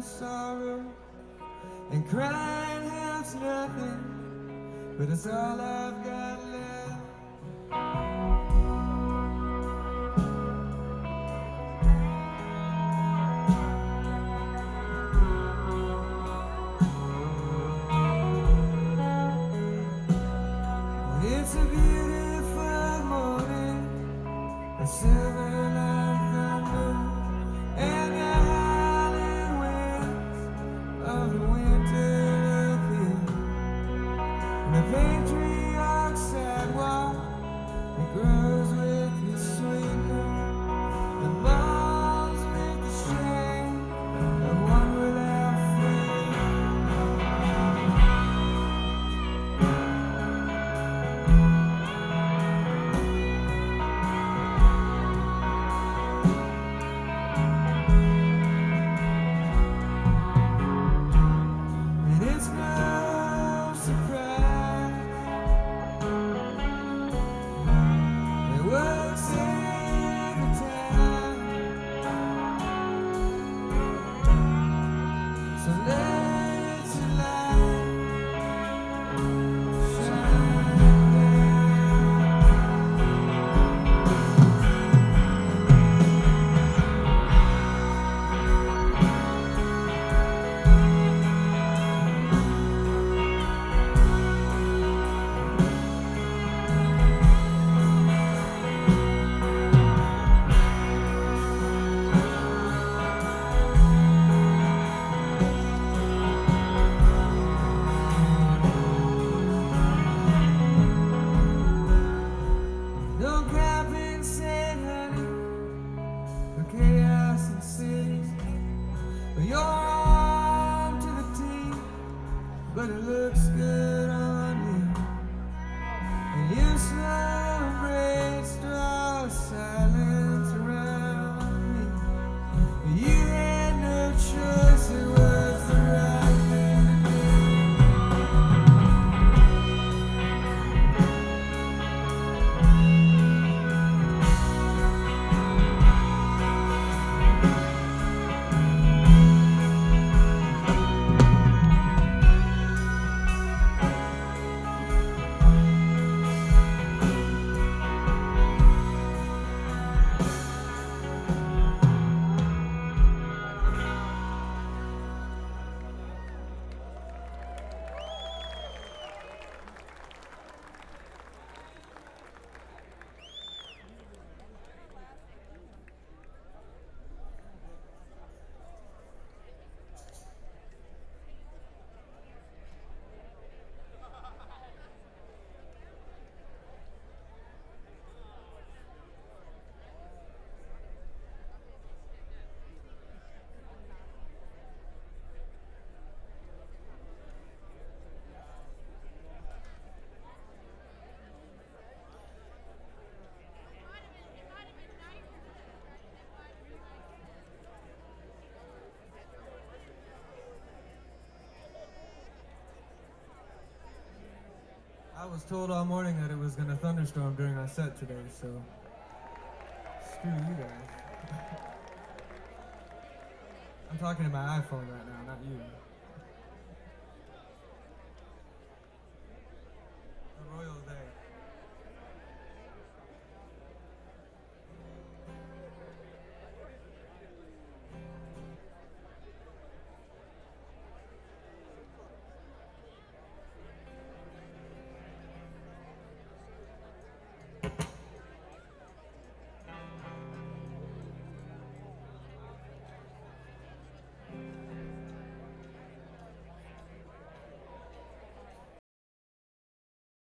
no sorrow, and crying helps nothing, but it's all I've got left. It's a beautiful morning, a silver light thunder, and the howling winds of the winter appear. And the patriarch's sidewalk, it grows with your sweetness, and longs with the shame of one without fear. And it's no surprise it works every time. So let your light shine down. No compensate, honey, for chaos and cities. But you're armed to the teeth, but it looks good on you. And you celebrate straw silence around me. You had no choice, it was the right thing to do. I was told all morning that it was going to thunderstorm during our set today, so screw you guys. I'm talking to my iPhone right now, not you.